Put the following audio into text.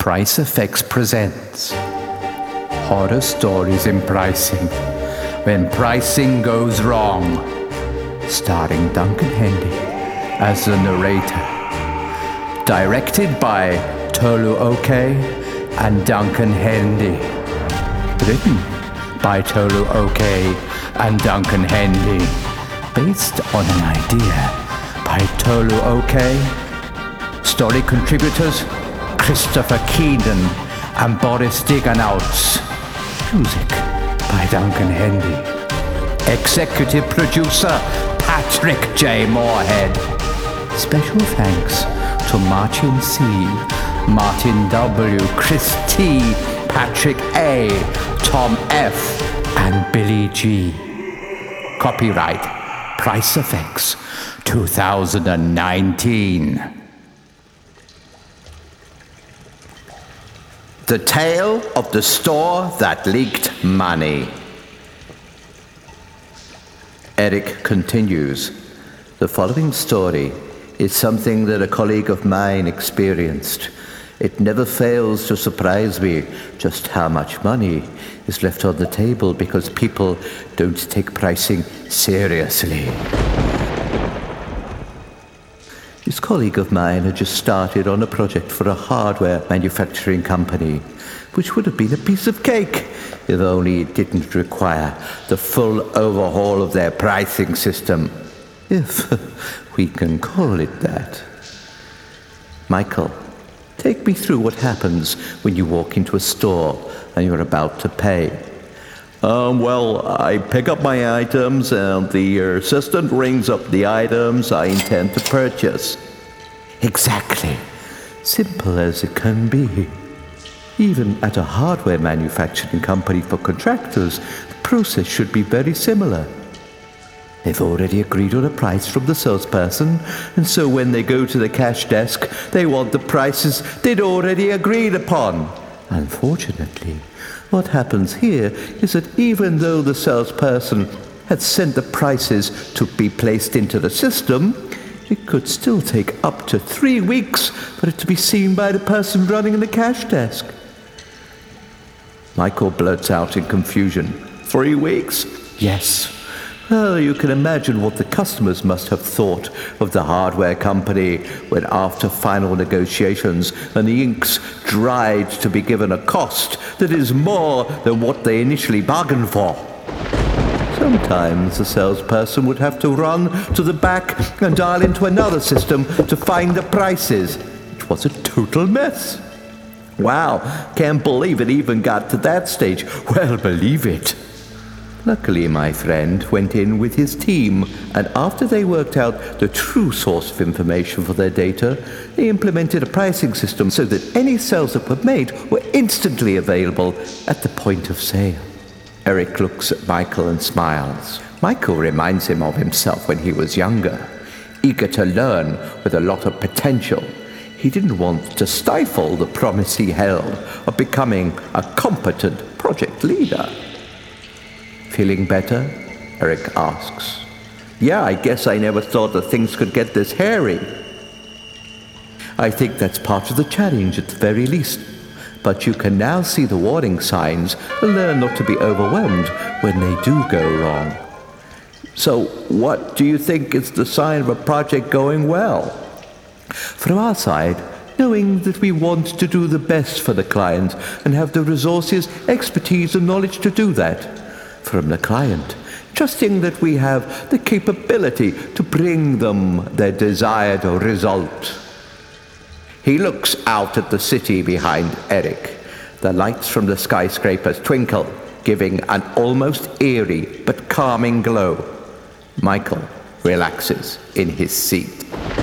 Price Effects presents Horror Stories in Pricing When Pricing Goes Wrong, starring Duncan Hendy as the narrator. Directed by Tolu Oke and Duncan Hendy. Written by Tolu Oke and Duncan Hendy. Based on an idea by Tolu Oke. Story contributors Christopher Keenan and Boris Diganauts. Music by Duncan Hendy. Executive producer Patrick J. Moorhead. Special thanks to Martin C., Martin W., Chris T., Patrick A., Tom F., and Billy G. Copyright Price Effects 2019. The Tale of the Store That Leaked Money. Eric continues. The following story is something that a colleague of mine experienced. It never fails to surprise me just how much money is left on the table because people don't take pricing seriously. This colleague of mine had just started on a project for a hardware manufacturing company, which would have been a piece of cake if only it didn't require the full overhaul of their pricing system, if we can call it that. Michael, take me through what happens when you walk into a store and you're about to pay. Well, I pick up my items and the assistant rings up the items I intend to purchase. Exactly. Simple as it can be. Even at a hardware manufacturing company for contractors, the process should be very similar. They've already agreed on a price from the salesperson, and so when they go to the cash desk, they want the prices they'd already agreed upon. Unfortunately, what happens here is that even though the salesperson had sent the prices to be placed into the system, it could still take up to 3 weeks for it to be seen by the person running the cash desk. Michael blurts out in confusion. 3 weeks? Yes. Well, you can imagine what the customers must have thought of the hardware company when, after final negotiations and the inks dried, to be given a cost that is more than what they initially bargained for. Sometimes the salesperson would have to run to the back and dial into another system to find the prices. It was a total mess. Wow, can't believe it even got to that stage. Well, believe it. Luckily, my friend went in with his team, and after they worked out the true source of information for their data, they implemented a pricing system so that any sales that were made were instantly available at the point of sale. Eric looks at Michael and smiles. Michael reminds him of himself when he was younger, eager to learn with a lot of potential. He didn't want to stifle the promise he held of becoming a competent project leader. Feeling better? Eric asks. Yeah, I guess I never thought that things could get this hairy. I think that's part of the challenge at the very least. But you can now see the warning signs and learn not to be overwhelmed when they do go wrong. So, what do you think is the sign of a project going well? From our side, knowing that we want to do the best for the client and have the resources, expertise, and knowledge to do that. From the client, trusting that we have the capability to bring them their desired result. He looks out at the city behind Eric. The lights from the skyscrapers twinkle, giving an almost eerie but calming glow. Michael relaxes in his seat.